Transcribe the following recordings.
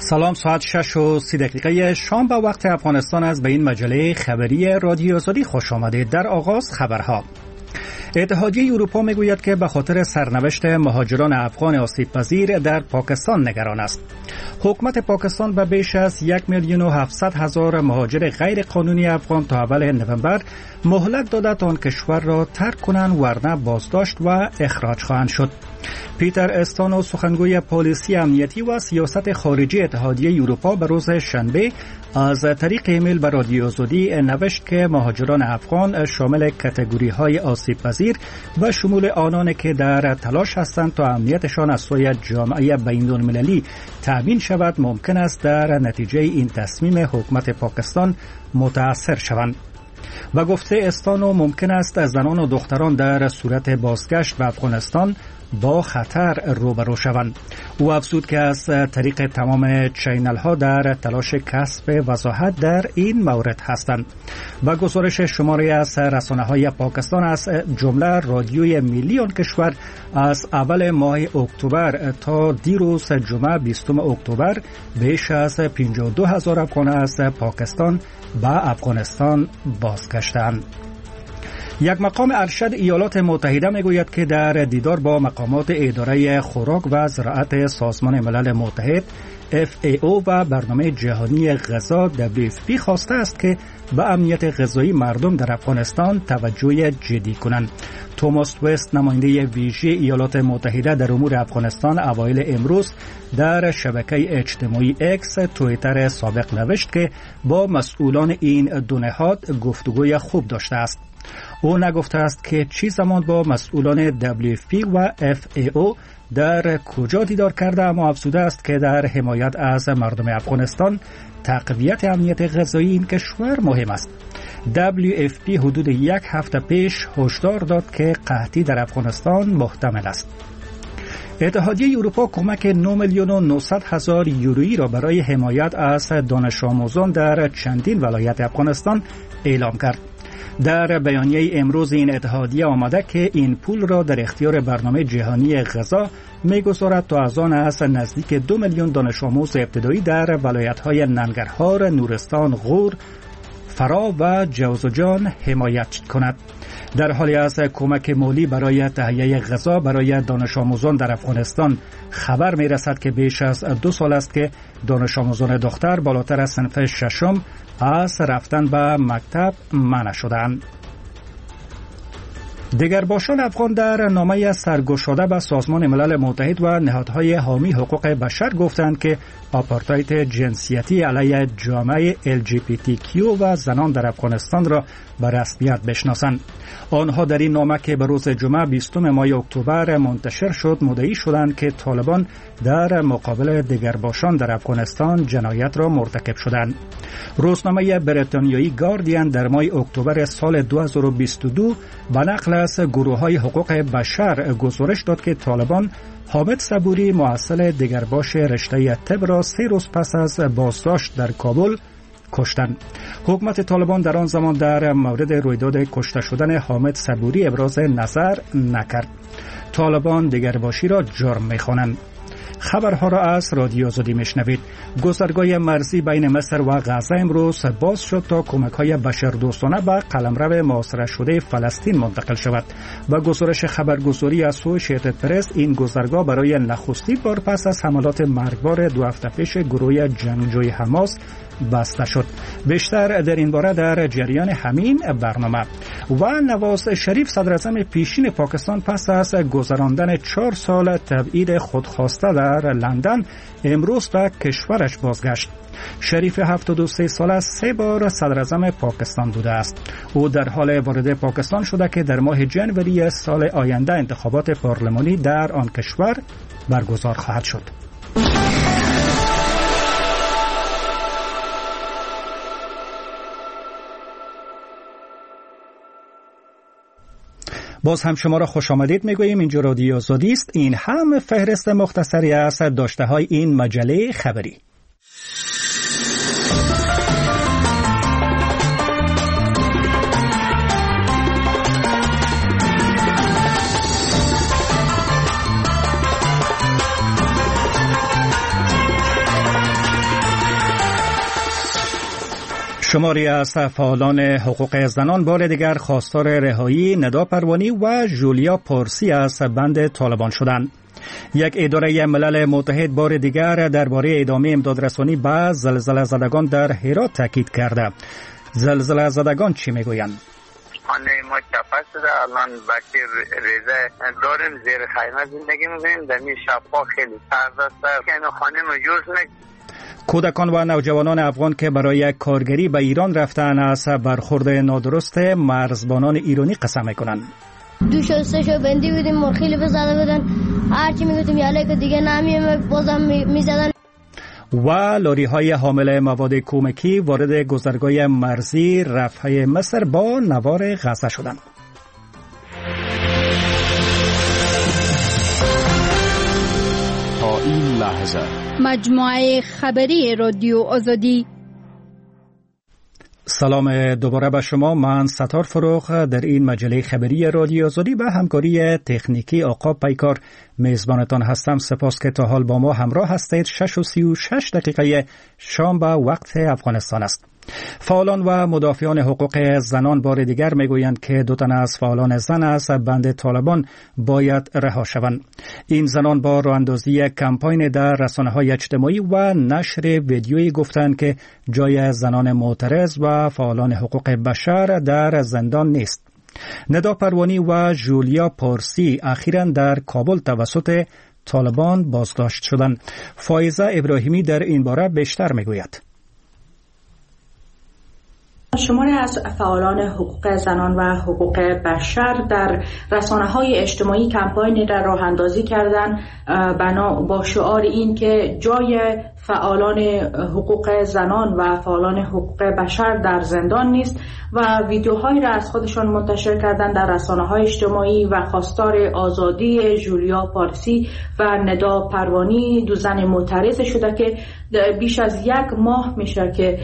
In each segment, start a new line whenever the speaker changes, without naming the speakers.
سلام، ساعت 6:30 شام به وقت افغانستان است. به این مجله خبری رادیو آزادی خوش آمدید. در آغاز خبرها. اتحادیه اروپا میگوید که به خاطر سرنوشت مهاجران افغان آسیب‌پذیر در پاکستان نگران است. حکومت پاکستان به بیش از 1,700,000 مهاجر غیر قانونی افغان تا اول نوامبر مهلت داده تا آن کشور را ترک کنند، ورنه بازداشت و اخراج خواهند شد. پیتر استانو، سخنگوی پالیسی امنیتی و سیاست خارجی اتحادیه اروپا، به روز شنبه از طریق ایمیل به رادیو آزادی نوشت که مهاجران افغان شامل کاتگوری‌های آسیب‌پذیر و شمول آنانی که در تلاش هستند تا امنیتشان از سوی جامعه بین‌المللی تأمین شود، ممکن است در نتیجه این تصمیم حکومت پاکستان متأثر شوند. و گفته استانو ممکن است زنان و دختران در صورت بازگشت به افغانستان با خطر روبرو شوند. او افزود که از طریق تمام چینل ها در تلاش کسب وضاحت در این مورد هستند. و گزارش شماری از رسانه های پاکستان از جمله رادیوی ملی آن کشور از اول ماه اکتبر تا دیروز جمعه 20 اکتبر بیش از 52,000 افغان از پاکستان به افغانستان بازگشتند. یک مقام ارشد ایالات متحده میگوید که در دیدار با مقامات اداره خوراک و زراعت سازمان ملل متحد FAO و برنامه جهانی غذا WFP خواسته است که به امنیت غذایی مردم در افغانستان توجه جدی کنند. توماس وست، نماینده ویژه ایالات متحده در امور افغانستان، اوایل امروز در شبکه اجتماعی اکس توییتر سابق نوشت که با مسئولان این دو نهاد گفتگوی خوب داشته است. او نگفته است که چی زمان با مسئولان WFP و FAO در کجا دیدار کرده، اما افزوده است که در حمایت از مردم افغانستان تقویت امنیت غذایی این کشور مهم است. WFP حدود یک هفته پیش هشدار داد که قحطی در افغانستان محتمل است. اتحادیه اروپا کمک 9,900,000 یورویی را برای حمایت از دانش آموزان در چندین ولایت افغانستان اعلام کرد. در بیانیه امروز این اتحادیه آمده که این پول را در اختیار برنامه جهانی غذا می‌گذارد تا از آن از نزدیک 2 میلیون دانش آموز ابتدایی در ولایت‌های ننگرهار، نورستان، غور، فرا و جوزجان حمایت کند. در حالی از کمک مالی برای تهیه غذا برای دانش آموزان در افغانستان خبر می رسد که بیش از 2 سال است که دانش آموزان دختر بالاتر از صنف ششم از رفتن به مکتب منع شدند. دگرباشان افغان در نامه سرگشاده به سازمان ملل متحد و نهادهای حامی حقوق بشر گفتند که آپارتاید جنسیتی علیه جامعه LGBTQ و زنان در افغانستان را به رسمیت بشناسند. آنها در این نامه که به روز جمعه 20 ماه اکتبر منتشر شد مدعی شدند که طالبان در مقابل دگرباشان در افغانستان جنایت را مرتکب شدند. روزنامه بریتانیایی گاردین در ماه اکتبر سال 2022 به نقل از گروه‌های حقوق بشر گزارش داد که طالبان حامد صبوری، محصل دگرباش رشته طب را 3 روز پس از بازداشت در کابل کشتند. حکومت طالبان در آن زمان در مورد رویداد کشته شدن حامد صبوری ابراز نظر نکرد. طالبان دگرباشی را جرم می‌خوانند. خبرها را از رادیو آزادی میشنوید. گذرگاه مرزی بین مصر و غزه امروز باز شد تا کمک‌های بشردوستانه به قلمرو محاصره شده فلسطین منتقل شود. و گزارش خبرگزاری از اسوشییتد پرس، این گذرگاه برای نخستین بار پس از حملات مرگبار 2 هفته پیش گروه جنگجوی حماس بسته شد. بیشتر در این باره در جریان همین برنامه. و نواز شریف، صدراعظم پیشین پاکستان، پس از گذراندن 4 سال تبعید خودخواسته در لندن امروز به کشورش بازگشت. شریف 73 ساله 3 بار صدراعظم پاکستان بوده است. او در حال وارد پاکستان شده که در ماه ژانویه سال آینده انتخابات پارلمانی در آن کشور برگزار خواهد شد. باز هم شما را خوش آمدید میگوییم. اینجا رادیو آزادی است. این هم فهرست مختصری از داشته های این مجله خبری. شماری از فعالان حقوق زنان بار دیگر خواستار رهایی ندا پروانی و جولیا پارسی از بند طالبان شدند. یک اداره ملل متحد بار دیگر درباره ادامه امدادرسانی به زلزله زدگان در هرات تاکید کرده. زلزله زدگان چی میگویند؟
خانه ما چپه شده، الان بچه ریزه داریم، زیر خیمه زندگی میکنیم. در این شبها خیلی سرد است، یعنی خانه ما جوش نکنیم.
کودکان و نوجوانان افغان که برای کارگری به ایران رفتن از برخورد نادرست مرزبانان ایرانی قسم میکنند.
دوش و سه شو بندی بودیم، مرخیلی بزده بودن، هرچی میگفتیم یاله که دیگه نمیه بازم میزدن.
و لاری های حامل مواد کمکی وارد گذرگاه مرزی رفح مصر با نوار غزه شدند.
تا این لحظه
مجموعه خبری رادیو آزادی.
سلام دوباره به شما. من ستار فروغ در این مجله خبری رادیو آزادی به همکاری تکنیکی آقا پیکار میزبانتان هستم. سپاس که تا حال با ما همراه هستید. 6:36 شام به وقت افغانستان است. فعالان و مدافعان حقوق زنان بار دیگر میگویند که 2 تن از فعالان زن از بند طالبان باید رها شوند. این زنان با راهاندازی کمپاین در رسانه‌های اجتماعی و نشر ویدیویی گفتند که جای زنان معترض و فعالان حقوق بشر در زندان نیست. ندا پروانی و جولیا پارسی اخیراً در کابل توسط طالبان بازداشت شدند. فایزه ابراهیمی در این باره بیشتر میگوید.
شماری از فعالان حقوق زنان و حقوق بشر در رسانه‌های اجتماعی کمپاین را راه اندازی کردند با شعار این که جای فعالان حقوق زنان و فعالان حقوق بشر در زندان نیست و ویدیوهایی را از خودشان منتشر کردند در رسانه‌های اجتماعی و خواستار آزادی جولیا پارسی و ندا پروانی، 2 زن معترض شده که بیش از 1 ماه میشه که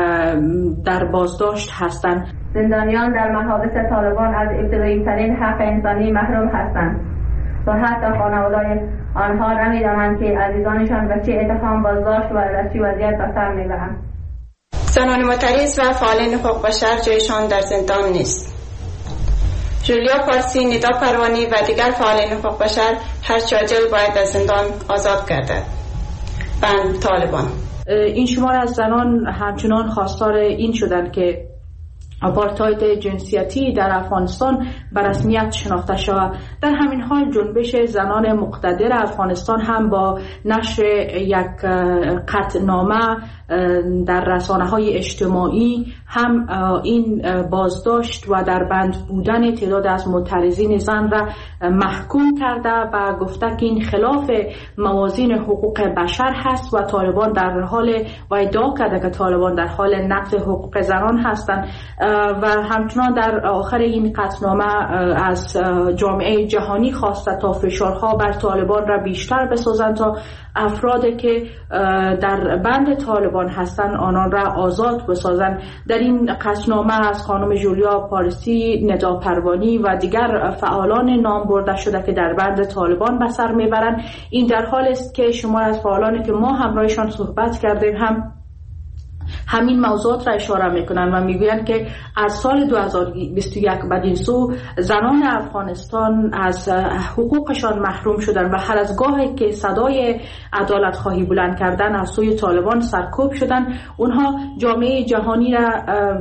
در بازداشت هستند.
زندانیان در محابس طالبان از ابتدایی ترین حق انسانی محروم هستند و حتی خانواده‌های آنها نمی‌دانند که عزیزانشان به چه اتهام بازداشت و در چه وضعیت به سر میبرند.
زنان معترض و فعالان حقوق بشر جایشان در زندان نیست. جولیا پارسی، ندا پروانی و دیگر فعالان حقوق بشر هر چه عاجل باید از زندان آزاد گردد. بند طالبان.
این شمار از زنان همچنان خواستار این شدند که آپارتاید جنسیتی در افغانستان به رسمیت شناخته شود. در همین حال جنبش زنان مقتدر افغانستان هم با نشر یک قطعنامه در رسانه‌های اجتماعی هم این بازداشت و در بند بودن تعداد از معترضین زن را محکوم کرده و گفته که این خلاف موازین حقوق بشر هست و طالبان در حال و ادعا کرده که طالبان در حال نقض حقوق زنان هستند و همچنان در آخر این قطعنامه از جامعه جهانی خواسته تا فشارها بر طالبان را بیشتر بسازند تا افرادی که در بند طالبان هستند آنان را آزاد بسازند. در این قطعنامه از خانم جولیا پارسی، ندا پروانی و دیگر فعالان نام برده شده که در بند طالبان به سر میبرند. این در حال است که شما از فعالانی که ما همراهشان صحبت کردیم هم همین موضوعات را اشاره میکنن و میگویند که از سال 2021 بدین سو زنان افغانستان از حقوقشان محروم شدن و هر از گاهی که صدای عدالت خواهی بلند کردن از سوی طالبان سرکوب شدن، اونها جامعه جهانی را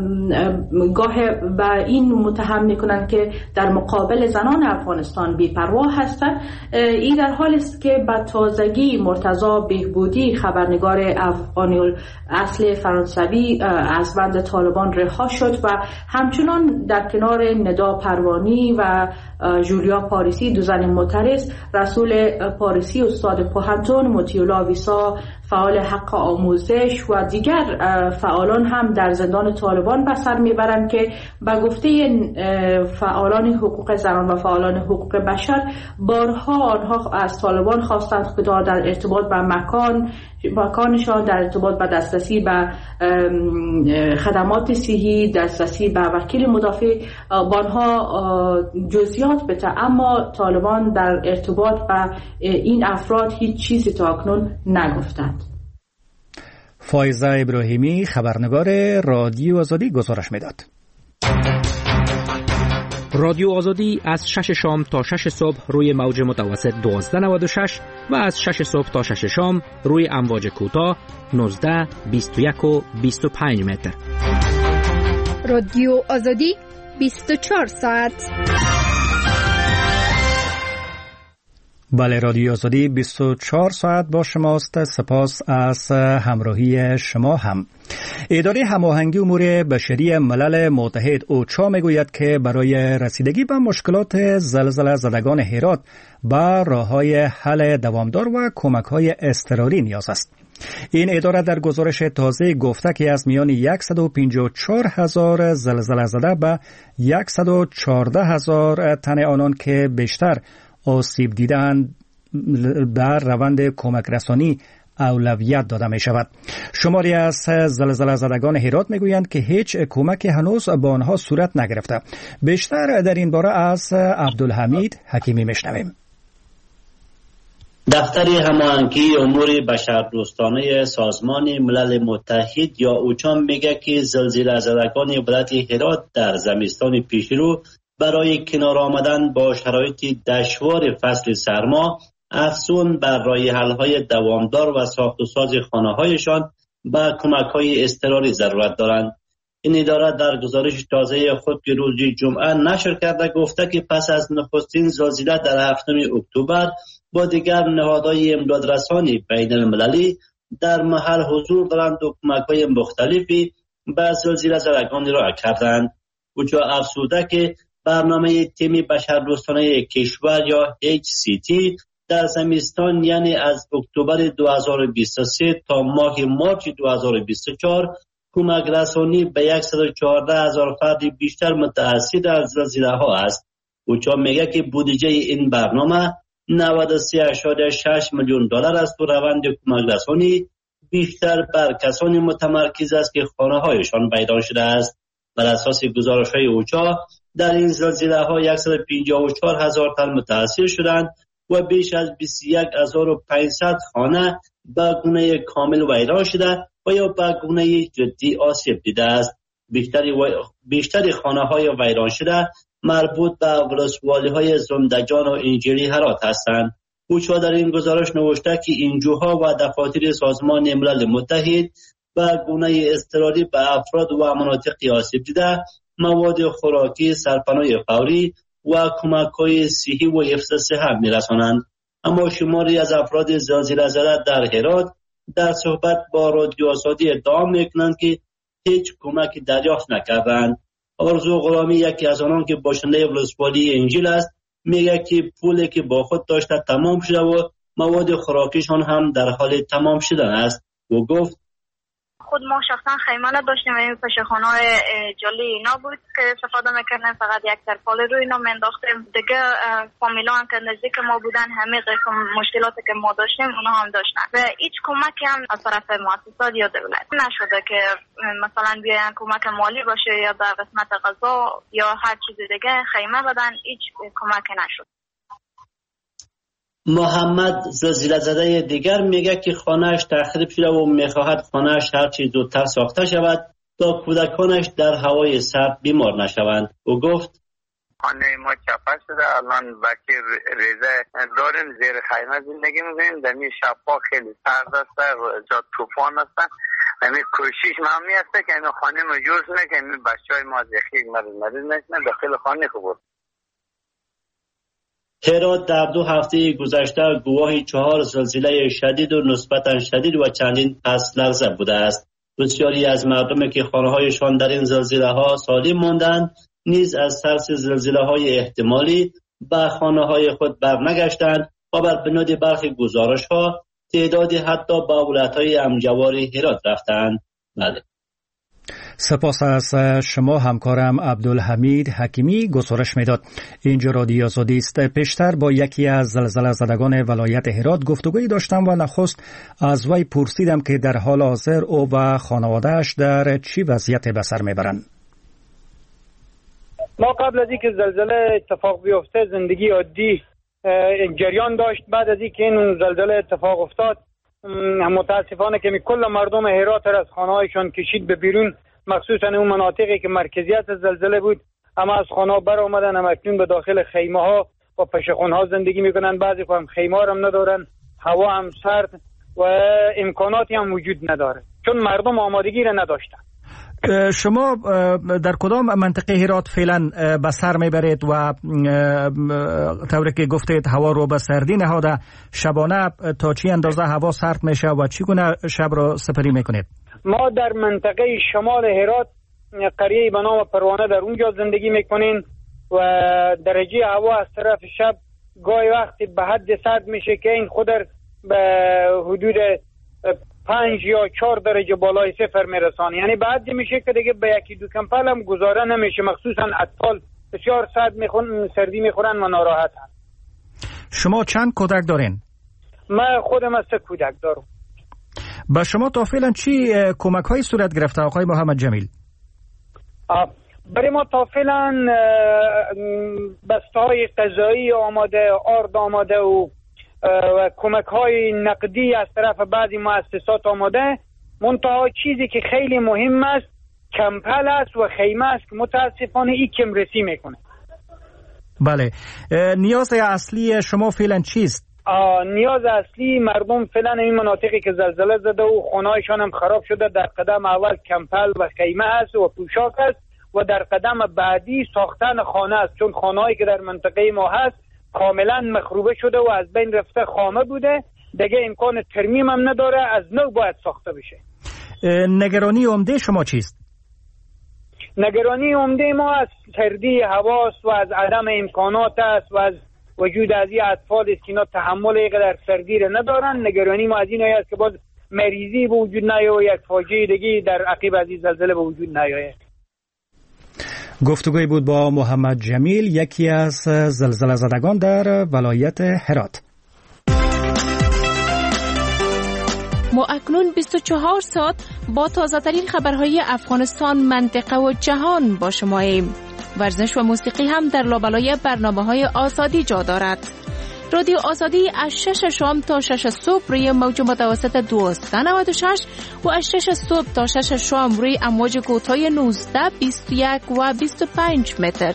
گاه به این متهم میکنن که در مقابل زنان افغانستان بی‌پروا هستند. این در حال است که به تازگی مرتضی بهبودی، خبرنگار افغانی اصل فرانسوی، از بند طالبان رها شد و همچنان در کنار ندا پروانی و جولیا پارسی، 2 زن معترض، رسول پارسی استاد پوهنتون، مطیع‌الله ویسا فعال حق آموزش و دیگر فعالان هم در زندان طالبان به سر میبرند که به گفته فعالان حقوق زنان و فعالان حقوق بشر بارها آنها از طالبان خواستند که در ارتباط به مکانشان، در ارتباط به دسترسی به خدمات صحی، دسترسی به وکیل مدافع با آنها جزئیات بده، اما طالبان در ارتباط به این افراد هیچ چیزی تا اکنون نگفتند.
فایزه ابراهیمی خبرنگار رادیو آزادی گزارش میداد.
رادیو آزادی از 6 شام تا 6 صبح روی موج متوسط 1296 و از 6 صبح تا 6 شام روی امواج کوتاه 19، 21 و 25 متر.
رادیو آزادی 24 ساعت.
بله، رادیو آزادی 24 ساعت با شماست. سپاس از همراهی شما هم. اداره هماهنگی امور بشری ملل متحد اوچا میگوید که برای رسیدگی به مشکلات زلزله زدگان هرات به راه‌های حل دوامدار و کمک‌های اضطراری نیاز است. این اداره در گزارش تازه گفته که از میان 154,000 زلزله زده به 114,000 تن آنان که بیشتر آسیب دیدند در روند کمک رسانی اولویت داده می شود. شماری از زلزله زدگان هرات می گویند که هیچ کمک هنوز با آنها صورت نگرفته. بیشتر در این باره از عبدالحمید حکیمی می شنویم.
دفتر هماهنگی امور بشردوستانه سازمان ملل متحد یا اوچا میگه که زلزله زدگان ولایت هرات در زمستان پیشرو برای کنار آمدن با شرایط دشوار فصل سرما افزون بر راه حل‌های دوامدار و ساخت و ساز خانه‌هایشان به کمک‌های اضطراری ضرورت دارند. این اداره در گزارش تازه خود که روز جمعه نشر کرده گفته که پس از نخستین زلزله در 7 اکتبر با دیگر نهادهای امدادرسانی بین المللی در محل حضور دارند و کمک‌های مختلفی به زلزله زدگان ارائه کردند. اوچا افزوده که برنامه تیم بشردوستانه کشور یا HCT در زمستان یعنی از اکتبر 2023 تا ماه مارچ 2024 کمک رسانی به 114,000 فرد بیشتر متأثر در زلزله ها است. اوچا میگه که بودجه این برنامه 93.6 میلیون دلار است و روند کمک رسانی بیشتر بر کسانی متمرکز است که خانه هایشان ویران شده است. بر اساس گزارش های اوچا در این زلزله ها 154,000 تن متأثر شدند و بیش از 21,500 خانه به گونه کامل ویران شده و یا به گونه جدی آسیب دیده است. بیشتر خانه های ویران شده مربوط به ولسوالی های زندجان و انجیلی هرات هستند. اوچا در این گزارش نوشته که انجوها و دفاتر سازمان ملل متحد به گونه اضطراری به افراد و مناطق آسیب دیده مواد خوراکی، سرپناه فوری و کمک‌های صحی و حفظ صحت می‌رسانند. اما شماری از افراد زلزله زده در هرات در صحبت با رادیو آزادی ادعا می‌کنند که هیچ کمکی دریافت نکردند. آرزو غلامی یکی از آنان که باشنده ولسوالی انجیل است میگه که پولی که با خود داشته تمام شده و مواد خوراکیشان هم در حال تمام شدن است و گفت
خود ما شخصا خیمه نداشتیم و این پشه‌خانه‌های جلی اینا بود که استفاده میکردیم، فقط یک ترپال روی اینا مینداختیم. دیگه فامیلا هم که نزدیک ما بودن همه قسم مشکلاتی که ما داشتیم اونا هم داشتن و هیچ کمکی هم از طرف مؤسسات یا دولت نشده که مثلا بیاین کمک مالی باشه یا در قسمت غذا یا هر چیز دیگه خیمه بدن. هیچ کمکی نشد.
محمد زلزله زده دیگر میگه که خانهش تخریب شده و میخواهد خانهش هرچی زودتر ساخته شود تا کودکانش در هوای سرد بیمار نشوند. او گفت
خانه ما چپه شده، الان بچه ریزه داریم، زیر خیمه زندگی میکنیم. دمی شبها خیلی سرد است، جا طوفان است. دمی کوشش مهمی است که این خانه ما جور کنه که این بچه های ما زخیق مریض نشنه داخل خانه خوب.
هرات در 2 هفته گذشته گواه 4 زلزله شدید و نسبتاً شدید و چندین پس لرزه بوده است. بسیاری از مردمی که خانه‌هایشان در این زلزله‌ها سالم ماندند نیز از ترس زلزله‌های احتمالی به خانه‌های خود برنگشتند و بر بنیاد برخی گزارش‌ها تعدادی حتی به ولایت‌های همجوار هرات رفتند. بله.
سپاس از شما همکارم عبدالحمید حکیمی گزارش میداد. اینجا رادیو آزادی است. پیشتر با یکی از زلزله زدگان ولایت هرات گفتگویی داشتم و نخست از وی پرسیدم که در حال حاضر او و خانواده‌اش در چی وضعیت به سر میبرند.
ما قبل از اینکه زلزله اتفاق بیفته زندگی عادی جریان داشت. بعد از اینکه این زلزله اتفاق افتاد متاسفانه که کل مردم هرات را از خانه‌هایشان کشید به بیرون، مخصوصا اون مناطقی که مرکزیت زلزله بود، اما از خانه بر آمدن، هم اکنون به داخل خیمه ها و پشخانه ها زندگی میکنن. بعضی هم خیمه ها هم ندارن، هوا هم سرد و امکاناتی هم وجود نداره چون مردم آمادگی را نداشتن.
شما در کدام منطقه هرات فعلا به سر میبرید و طوری که گفتید هوا رو به سردی نهاده، شبانه تا چی اندازه هوا سرد میشه و چگونه شب رو سپری میکنید؟
ما در منطقه شمال هرات قریه به نام پروانه در اونجا زندگی میکنین و درجه هوا از طرف شب گاهی وقتی به حد سرد میشه که این خود به حدود 5 یا 4 درجه بالای صفر میرسانه، یعنی به حدی میشه که دیگه به یکی دو کمپل هم گذاره نمیشه، مخصوصا اطفال بسیار سردی میخورن و ناراحتن.
شما چند کودک دارین؟
من خودم از 3 کودک دارم.
با شما تا فعلا چی کمک های صورت گرفته آقای محمد جمیل؟
برای ما تا فعلا بسته های غذایی آماده، آرد آماده و کمک های نقدی از طرف بعضی مؤسسات آماده. منتها چیزی که خیلی مهم است کمپل است و خیمه است که متاسفانه این کم رسی میکنه.
بله، نیاز اصلی شما فعلا چیست؟
نیاز اصلی مردم فعلا این مناطقی که زلزله زده و خانه‌هایشان هم خراب شده، در قدم اول کمپل و خیمه است و پوشاک است و در قدم بعدی ساختن خانه است، چون خانه‌هایی که در منطقه ما هست کاملا مخروبه شده و از بین رفته، خامه بوده، دیگه امکان ترمیم هم نداره، از نو باید ساخته بشه.
نگرانی عمده شما چیست؟
نگرانی عمده ما از سردی هواست و از عدم امکانات است و از وجود از این اطفال است که اینا تحمل اینقدر سردی را ندارن. نگرانی ما از این است که باز مریضی به وجود نیاید و یک فاجعه دیگه در عقب از این زلزله به وجود نیاید.
گفتگوی بود با محمد جمیل، یکی از زلزله زدگان در ولایت هرات.
ما اکنون 24 ساعت با تازه ترین خبرهای افغانستان، منطقه و جهان با شماییم. ورزش و موسیقی هم در لابلای برنامه‌های آزادی جا دارد. رادیو آزادی از 6 شام تا 6 صبح روی موج متوسط 1296 و از 6 صبح تا 6 شام روی امواج کوتاه 19، 21 و 25 متر.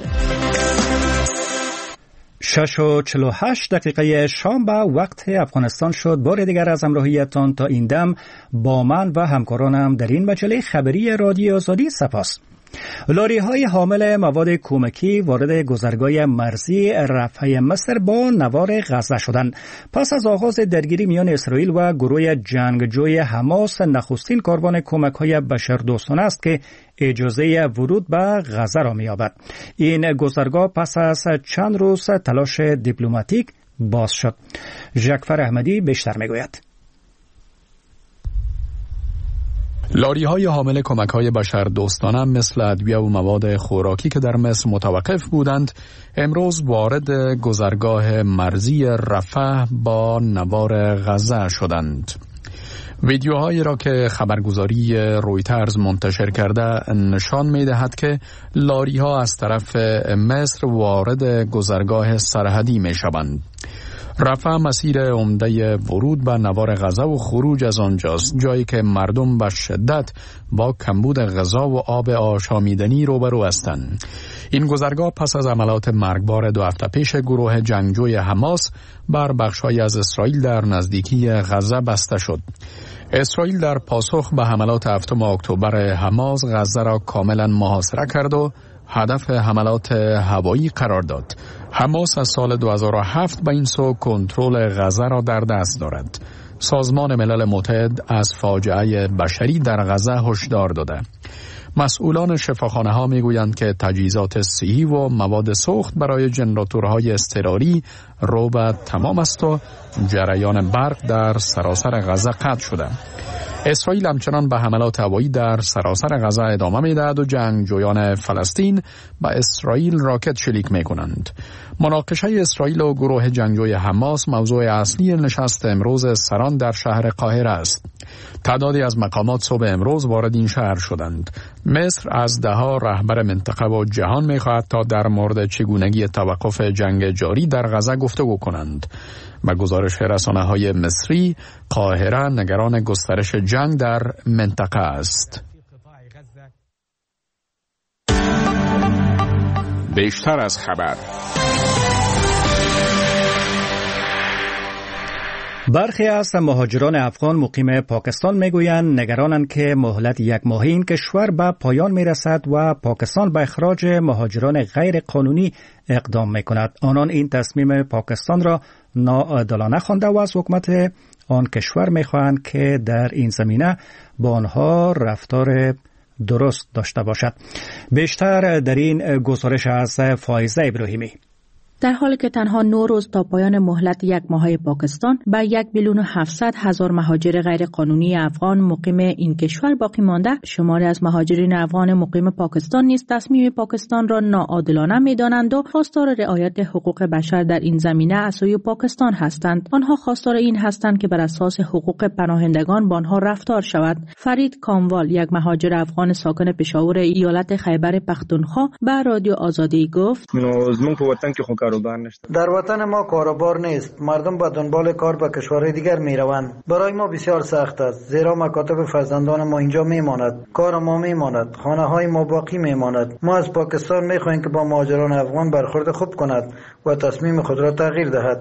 6:48 شام به وقت افغانستان شد. بار دیگر از همراهیتان تا این دم با من و همکارانم در این مجله خبری رادیو آزادی سپاس. لاری های حامل مواد کمکی وارد گذرگاه مرزی رفح مصر با نوار غزه شدند. پس از آغاز درگیری میان اسرائیل و گروه جنگجوی حماس، نخستین کاروان کمک های بشردوستانه است که اجازه ورود به غزه را می‌یابد. این گذرگاه پس از چند روز تلاش دیپلماتیک باز شد. ژکفر احمدی بیشتر میگوید.
لاری های حامل کمک های بشردوستانه مثل ادویه و مواد خوراکی که در مصر متوقف بودند، امروز وارد گذرگاه مرزی رفح با نوار غزه شدند. ویدیوهایی را که خبرگزاری رویترز منتشر کرده نشان می دهد که لاری ها از طرف مصر وارد گذرگاه سرحدی می شوند. رفح مسیر عمده ورود به نوار غزه و خروج از آنجاست، جایی که مردم به شدت با کمبود غذا و آب آشامیدنی روبرو هستند. این گذرگاه پس از عملیات مرگبار 2 هفته پیش گروه جنگجوی حماس بر بخش‌هایی از اسرائیل در نزدیکی غزه بسته شد. اسرائیل در پاسخ به حملات 7 اکتبر حماس غزه را کاملا محاصره کرد و هدف حملات هوایی قرار داد. حماس از سال 2007 به این سو کنترل غزه را در دست دارد. سازمان ملل متحد از فاجعه بشری در غزه هشدار داده. مسئولان شفاخانه ها می گویند که تجهیزات صحی و مواد سوخت برای جنراتورهای اضطراری رو به تمام است و جریان برق در سراسر غزه قطع شده. اسرائیل همچنان به حملات هوایی در سراسر غزه ادامه می‌دهد و جنگجویان فلسطین به اسرائیل راکت شلیک می‌کنند. مناقشه اسرائیل و گروه جنگجوی حماس موضوع اصلی نشست امروز سران در شهر قاهره است. تعدادی از مقامات صبح امروز وارد این شهر شدند. مصر از دهها رهبر منطقه و جهان می‌خواهد تا در مورد چگونگی توقف جنگ جاری در غزه گفتگو کنند. به گزارش رسانه‌های مصری، قاهره نگران گسترش جنگ در منطقه است.
بیشتر از خبر.
برخی از مهاجران افغان مقیم پاکستان میگویند نگرانند که مهلت یک ماهی این کشور به پایان میرسد و پاکستان به اخراج مهاجران غیر قانونی اقدام میکند. آنان این تصمیم پاکستان را ناعادلانه خوانده و از حکومت آن کشور میخواهند که در این زمینه با آنها رفتار درست داشته باشد. بیشتر در این گزارش از فائزه ابراهیمی.
در حالی که تنها 9 روز تا پایان مهلت یک ماهه پاکستان به 1,700,000 مهاجر غیر قانونی افغان مقیم این کشور باقی مانده، شماری از مهاجرین افغان مقیم پاکستان نیز تصمیم پاکستان را ناعادلانه می‌دانند و خواستار رعایت حقوق بشر در این زمینه از سوی پاکستان هستند. آنها خواستار این هستند که بر اساس حقوق پناهندگان با آنها رفتار شود. فرید کاموال، یک مهاجر افغان ساکن پشاور ایالت خیبر پختونخوا، به رادیو آزادی گفت:
در وطن ما کاروبار نیست. مردم به دنبال کار به کشورهای دیگر می روند. برای ما بسیار سخت است، زیرا مکاتب فرزندان ما اینجا می ماند، کار ما می ماند، خانه های ما باقی می ماند. ما از پاکستان می خواهیم که با مهاجران افغان برخورد خوب کند و تصمیم خود را تغییر دهد.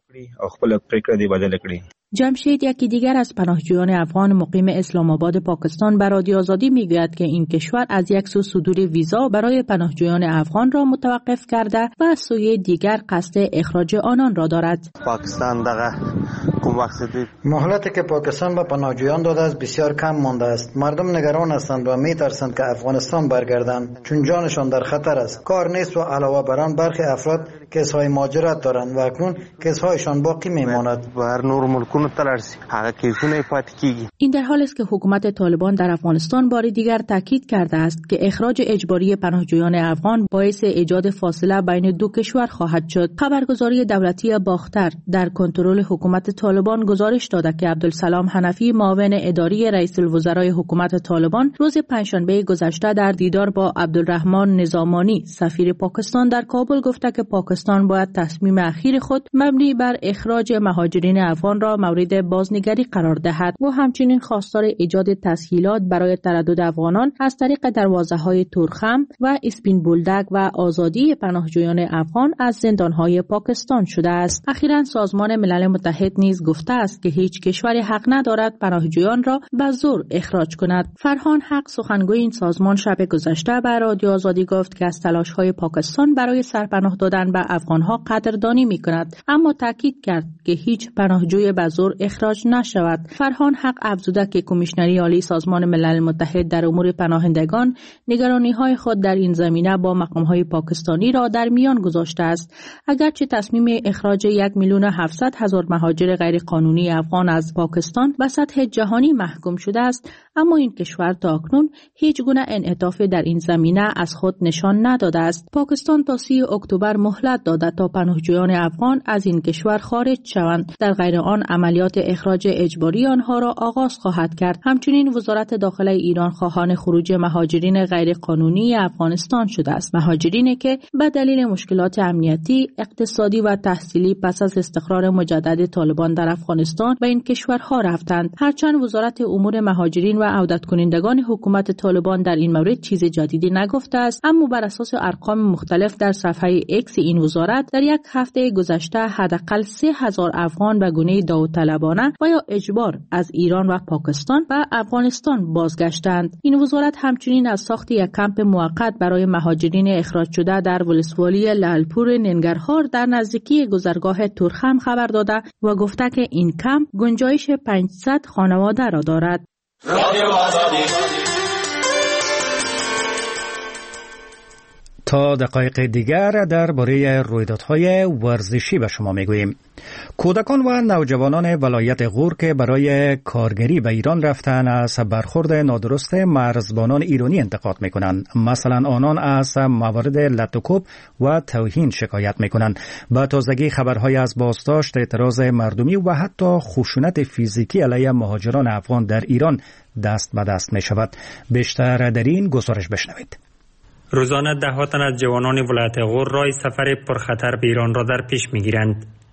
جمشید، یکی دیگر از پناهجویان افغان مقیم اسلام آباد پاکستان، به رادیو آزادی میگوید که این کشور از یک سو صدور ویزا برای پناهجویان افغان را متوقف کرده و از سوی دیگر قصد اخراج آنان را دارد.
پاکستان مهلتی که پاکستان به پناهجویان داده است بسیار کم مانده است. مردم نگران هستند و میترسند که افغانستان برگردند چون جانشان در خطر است. کار نیست و علاوه بر آن برخی افراد کیس‌های مهاجرت دارند و اکنون کیس‌هایشان باقی میماند.
این در حالی است که حکومت طالبان در افغانستان بار دیگر تاکید کرده است که اخراج اجباری پناهجویان افغان باعث ایجاد فاصله بین دو کشور خواهد شد. خبرگزاری دولتی باختر در کنترل حکومت طالبان گزارش داده که عبدالسلام حنفی، معاون اداری رئیس الوزرای حکومت طالبان، روز پنجشنبه گذشته در دیدار با عبدالرحمن نظامانی، سفیر پاکستان در کابل، گفته که پاکستان باید تصمیم اخیر خود مبنی بر اخراج مهاجرین افغان را مورد بازنگری قرار دهد و همچنین خواستار ایجاد تسهیلات برای تردد افغانان از طریق دروازه‌های تورخم و اسپین بولدک و آزادی پناهجویان افغان از زندان‌های پاکستان شده است. اخیراً سازمان ملل متحد نیز گفته است که هیچ کشوری حق ندارد پناهجویان را به زور اخراج کند. فرهان حق، سخنگوی این سازمان، شب گذشته به رادیو آزادی گفت که از تلاش‌های پاکستان برای سرپناه دادن به افغان‌ها قدردانی می‌کند، اما تاکید کرد که هیچ پناهجوی به زور اخراج نشود. فرهان حق افزوده که کمیشنری عالی سازمان ملل متحد در امور پناهندگان نگرانی‌های خود در این زمینه با مقام‌های پاکستانی را در میان گذاشته است. اگرچه تصمیم اخراج 1,700,000 مهاجر غیر قانونی افغان از پاکستان به سطح جهانی محکوم شده است، اما این کشور تا اکنون هیچ گونه انعطاف در این زمینه از خود نشان نداده است. پاکستان تا 30 اکتبر مهلت داده تا پناهجویان افغان از این کشور خارج شوند. در غیر آن عملیات اخراج اجباری آنها را آغاز خواهد کرد. همچنین وزارت داخله ایران خواهان خروج مهاجرین غیر قانونی افغانستان شده است. مهاجرینی که به دلیل مشکلات امنیتی، اقتصادی و تحصیلی پس از استقرار مجدد طالبان در افغانستان به این کشورها رفتند. هرچند وزارت امور مهاجرین و عودت کنندگان حکومت طالبان در این مورد چیز جدیدی نگفته است، اما بر اساس ارقام مختلف در صفحه ایکس این وزارت در یک هفته گذشته حداقل 3,000 افغان به گونه داوطلبانه و یا اجبار از ایران و پاکستان و افغانستان بازگشتند. این وزارت همچنین از ساخت یک کمپ موقت برای مهاجرین اخراج شده در ولسوالی لالپور ننگرهار در نزدیکی گذرگاه تورخم خبر داده و گفته که این کمپ گنجایش 500 خانواده را دارد.
تا دقایق دیگر درباره رویدادهای ورزشی به شما میگوییم. کودکان و نوجوانان ولایت غور که برای کارگری به ایران رفتن از برخورد نادرست مرزبانان ایرانی انتقاد میکنند. مثلا آنان از موارد لطوکوب و توهین شکایت میکنند. با تازگی خبرهای از بازداشت، اعتراض مردمی و حتی خشونت فیزیکی علیه مهاجران افغان در ایران دست به دست می شود. بیشتر در این گزارش بشنوید.
روزانه ده‌ها تن از جوانان ولایت غور راه سفر پرخطر به ایران را در پیش می‌گیرند.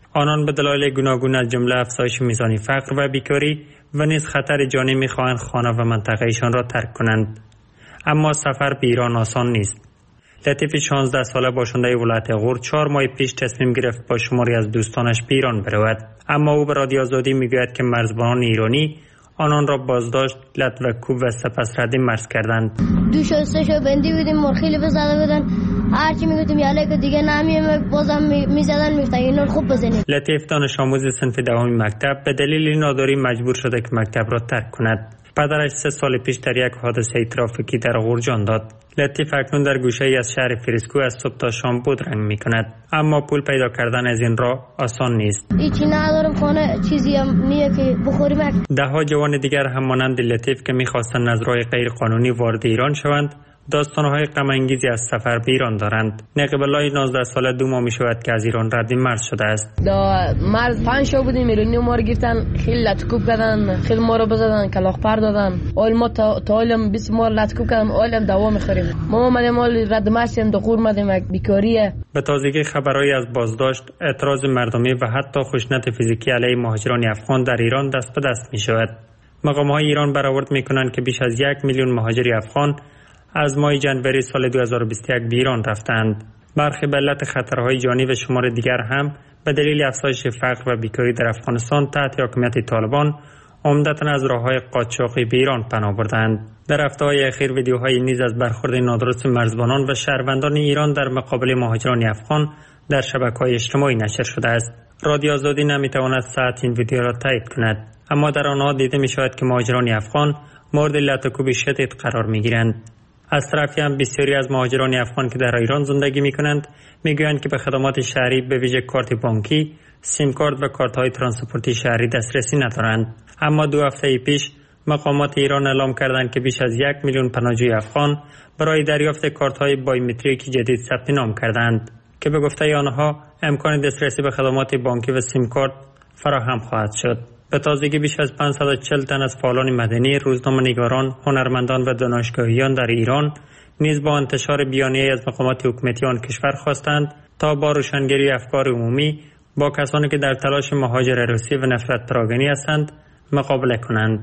آنان به دلایل گوناگون از جمله افزایش میزان فقر و بیکاری و نیز خطر جانی میخواهند خانه و منطقهشان را ترک کنند. اما سفر به ایران آسان نیست. لطیف 16 ساله باشنده ولایت غور 4 ماه پیش تصمیم گرفت با شماری از دوستانش به ایران برود، اما او به رادیو آزادی میگوید که مرزبانان ایرانی آنان را بازداشت، لط و کوب و سپس رد مرز کردند.
2 شو 3 شو بندی بودیم، مرخیلی بزده بودن، هرچی میگفتیم یاله که دیگه نمیام، بازم میزدن میفتن اینو خوب بزنید.
لطیف دانش آموز صنف دوم مکتب به دلیل ناداری مجبور شده که مکتب را ترک کند. پدرش 3 سال پیش در یک حادثه ترافیکی در غور جان داد. لطیف اکنون در گوشه ای از شهر فریسکو از صبح تا شام بودرنگ میکند، اما پول پیدا کردن از این راه آسان نیست.
هیچی ندارم، خانه چیزی هم نیه که بخوریم.
دهها جوان دیگر هم مانند لطیف که میخواستند از راه غیر قانونی وارد ایران شوند داستانهای غم انگیزی از سفر به ایران دارند. نقیب الله 19 ساله 2 ماه میشود که از ایران رد مرز شده است.
دا مرز 5 شو بودیم، ایرانی ما رو گرفتن، خیلی لطکوب کردن، خیلی ما رو بزدن، کلاغ پر دادن. اول ما تا حالم 20 ما لطکوب کردن، اولم دوا میخوریم. ما اومدیم رد مرز شدیم، دو خور اومدیم بیکاریه.
به تازگی خبرایی از بازداشت، اعتراض مردمی و حتی خشونت فیزیکی علیه مهاجران افغان در ایران دست به دست میشود. مقام‌های ایران برآورد میکنند که بیش از 1 میلیون مهاجر افغان از ماه ژانویه سال 2021 به ایران رفتند. برخی به علت خطرهای جانی و شمار دیگر هم به دلیل افزایش فقر و بیکاری در افغانستان تحت حاکمیت طالبان عمدتاً از راه‌های قاچاقی به ایران پناه بردند. در هفته‌های اخیر ویدیوهای نیز از برخورد نادرست مرزبانان و شهروندان ایران در مقابل مهاجران افغان در شبکه‌های اجتماعی نشر شده است. رادیو آزادی نمی‌تواند صحت این ویدیو را تایید کند، اما در آنها دیده می‌شود که مهاجران افغان مورد لطم‌وکوب شدید قرار می‌گیرند. از طرفی هم بسیاری از مهاجران افغان که در ایران زندگی می‌کنند می‌گویند که به خدمات شهری به ویژه کارت بانکی، سیم کارت و کارت‌های ترانسپورتی شهری دسترسی ندارند. اما 2 هفته پیش مقامات ایران اعلام کردند که بیش از 1 میلیون پناهجوی افغان برای دریافت کارت‌های بایومتریک جدید ثبت نام کردند که به گفته آنها امکان دسترسی به خدمات بانکی و سیم کارت فراهم خواهد شد. به تازگی بیش از 540 تن از فعالان مدنی، روزنامه‌نگاران، هنرمندان و دانشگاهیان در ایران نیز با انتشار بیانیه‌ای از مقامات حکومتی آن کشور خواستند تا با روشنگری افکار عمومی با کسانی که در تلاش مهاجرتی و نفرت پراگنی هستند مقابله کنند.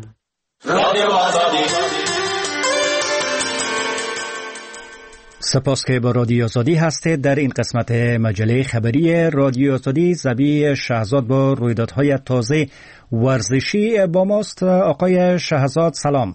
سپاس که با رادیو آزادی هستید. در این قسمت مجله خبری رادیو آزادی زبی شهزاد با رویدادهای تازه ورزشی با ماست. آقای شهزاد سلام.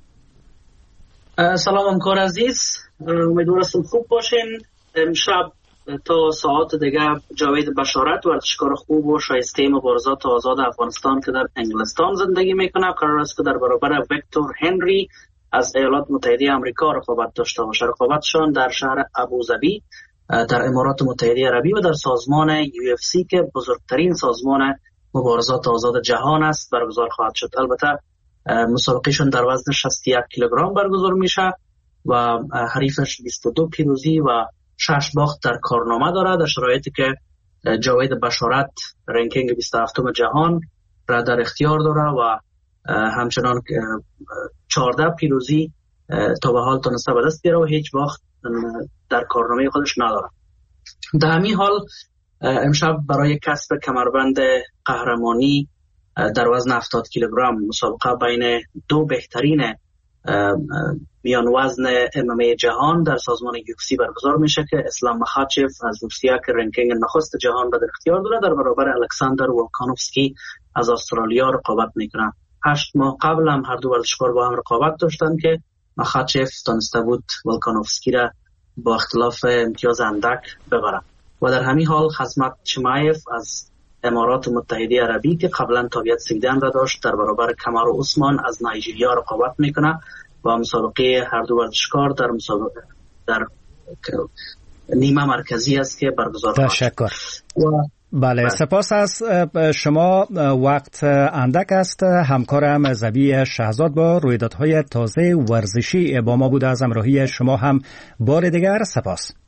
سلام همکار عزیز، امیدوارم خوب باشین. امشب تا ساعت دیگه جاوید بشارت ورزشکار خوب و شایسته مبارزات آزاد افغانستان که در انگلستان زندگی میکنه قرار است که در برابر ویکتور هنری از ایالات متحده آمریکا رقابت داشته باشه. رقابتشان در شهر ابوظبی در امارات متحده عربی و در سازمان UFC که بزرگترین سازمان مبارزات آزاد جهان است برگزار خواهد شد. البته مسابقهشون در وزن 61 کیلوگرم برگزار میشه و حریفش 22 پیروزی و 6 باخت در کارنامه داره، در شرایطی که جاوید بشارت رنکینگ 27 جهان را در اختیار داره و همچنان 14 پیروزی تا به حال تونسته به دست بیاره و هیچ باخت در کارنامه خودش نداره. در همین حال امشب برای کسب کمربند قهرمانی در وزن 70 کیلوگرم مسابقه بین 2 بهترین میان وزن MMA جهان در سازمان UFC برگزار میشه که اسلام مخاچف از روسیه که رنکینگ نخست جهان را در اختیار داره در برابر الکساندر ولکانوفسکی از استرالیا رقابت میکنه. 8 ماه قبل هم هر دو ورزشکار با هم رقابت داشتن که مخاچف تونسته بود ولکانوفسکی را با اختلاف امتیاز اندک ببره و در همین حال خزمت چمایف از امارات متحده عربی که قبلا تابعیت سویدن را داشت در برابر کمارو عثمان از نایجریا رقابت میکنه و مسابقه هر دو ورزشکار در مسابقه در نیمه مرکزی است که برگزار خواهد شد.
تشکر. بله سپاس از شما. وقت اندک است. همکارم زبی شهزاد با رویدادهای تازه ورزشی با ما بوده. از همراهی شما هم بار دیگر سپاس.